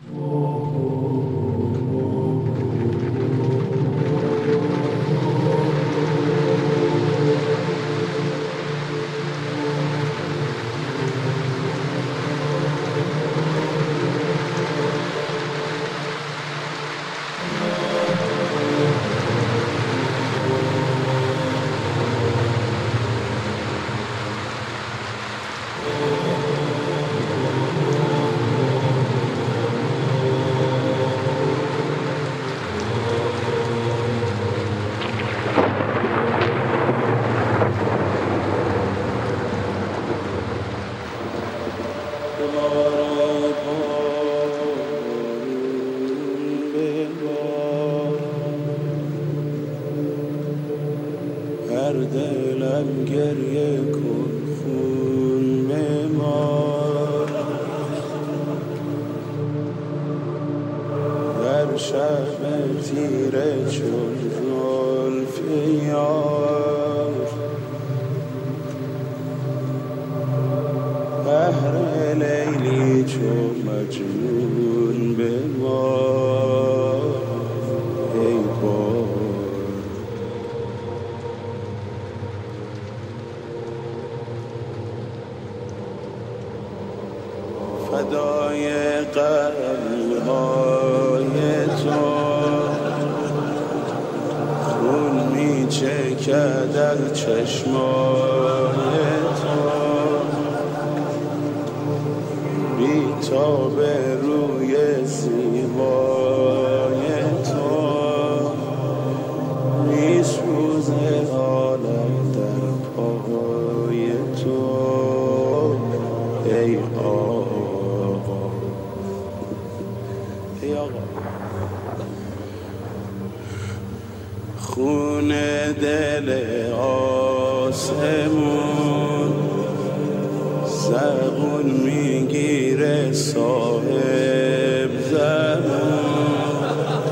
هر دلم گریه کن خون بمار، در شب تیره چون زلف یار، بهر لیلی چون مجنون بمار ای بار. فدای قلب‌های تو خون می‌چکد از چشمای تو، بی تاب روی زیبای تو می‌سوزه عالم در پای تو ای آقا، ای آقا. خون دل آسمون زبون میگیره صاحب زبون،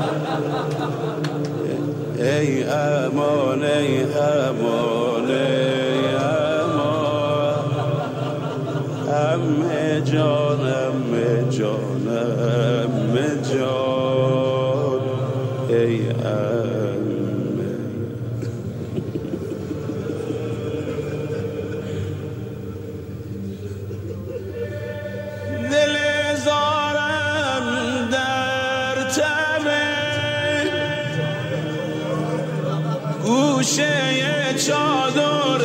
ای امان ای امان ای امان، همه جانم جانم جان ای امه. دل زارم در تمه گوشه چادر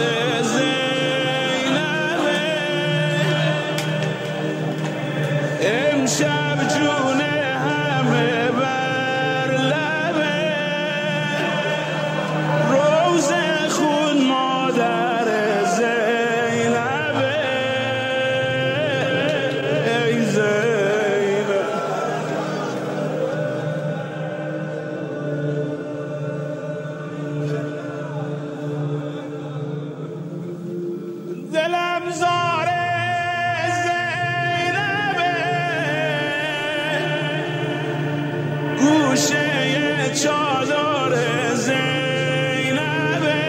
زینبه، امشب جون همه بر لبه، روز خون مادر زینبه ای زینب. دلم زاره گوشه چادر زینبه،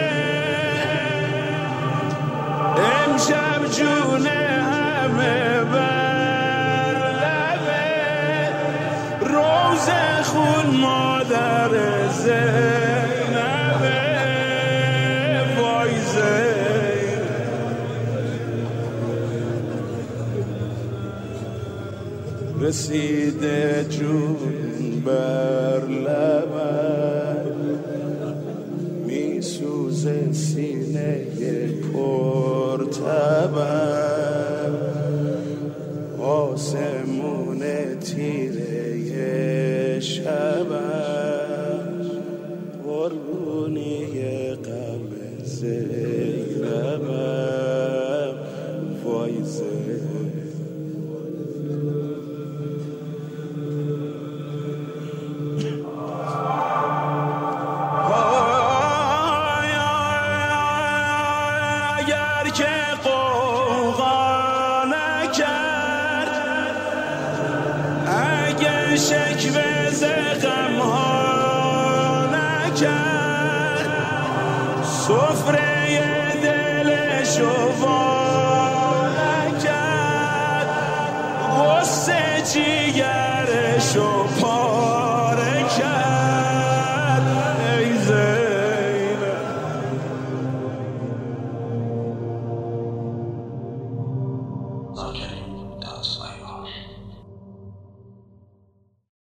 امشب جون همه بر لبه، روز خون مادر زینبه وای زینب. رسیده جون بر لبم، میسوزه سینه پرتبم، آسمون تیره شبم، قربونی غم زینبم وای زینب. شکوه ز غم‌ها نکرد، سفره دلشو وا نکرد، غصه جیگرشو